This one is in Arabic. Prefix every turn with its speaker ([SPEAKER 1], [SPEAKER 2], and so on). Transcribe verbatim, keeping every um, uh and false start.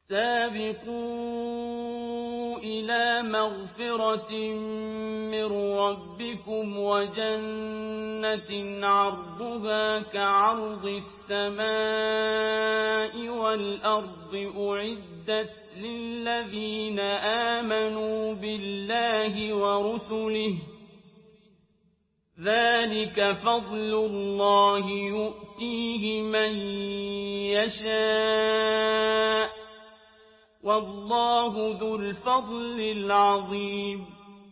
[SPEAKER 1] سابقوا إلى مغفرة من ربكم وجنة عرضها كعرض السماء والأرض أعدت للذين آمنوا بالله ورسله ذلك فضل الله يؤتيه من يشاء والله ذو الفضل العظيم